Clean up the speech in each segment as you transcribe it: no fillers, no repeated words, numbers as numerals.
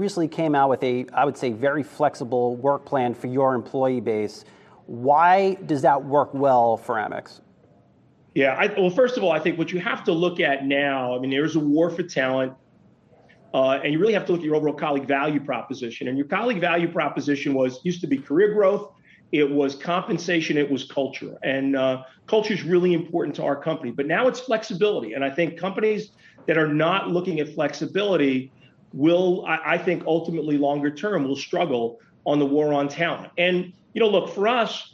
recently came out with I would say, very flexible work plan for your employee base. Why does that work well for Amex? Yeah, well, first of all, I think what you have to look at now, I mean, there's a war for talent, and you really have to look at your overall colleague value proposition. And your colleague value proposition used to be career growth, it was compensation, it was culture. And culture is really important to our company. But now it's flexibility. And I think companies that are not looking at flexibility I think, ultimately longer term will struggle on the war on talent. And, look, for us,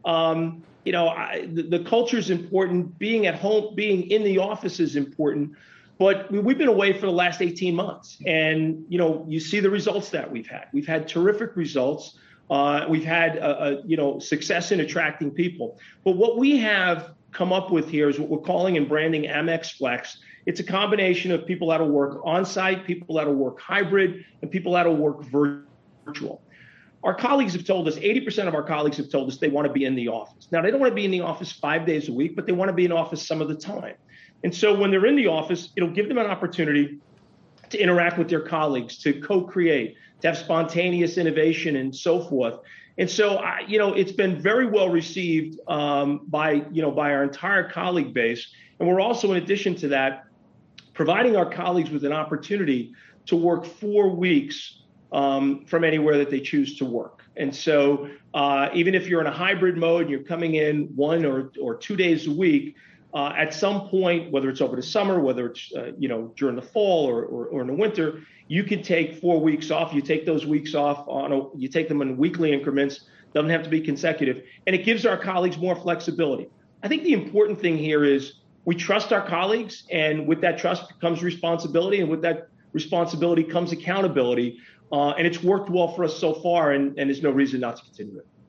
the culture is important. Being at home, being in the office is important. But we've been away for the last 18 months. And, you see the results that we've had. We've had terrific results. We've had, success in attracting people. But what we have come up with here is what we're calling and branding Amex Flex. It's a combination of people that'll work on-site, people that'll work hybrid, and people that'll work virtual. Our colleagues have told us, 80% of our colleagues have told us they want to be in the office. Now, they don't want to be in the office 5 days a week, but they want to be in office some of the time. And so when they're in the office, it'll give them an opportunity to interact with their colleagues, to co-create, to have spontaneous innovation and so forth. And so, it's been very well received by our entire colleague base. And we're also, in addition to that, providing our colleagues with an opportunity to work 4 weeks from anywhere that they choose to work. And so even if you're in a hybrid mode and you're coming in 1 or 2 days a week, at some point, whether it's over the summer, whether it's during the fall or in the winter, you can take 4 weeks off. You take those weeks off you take them in weekly increments. Doesn't have to be consecutive, and it gives our colleagues more flexibility. I think the important thing here is we trust our colleagues, and with that trust comes responsibility, and with that responsibility comes accountability. And it's worked well for us so far, and there's no reason not to continue it.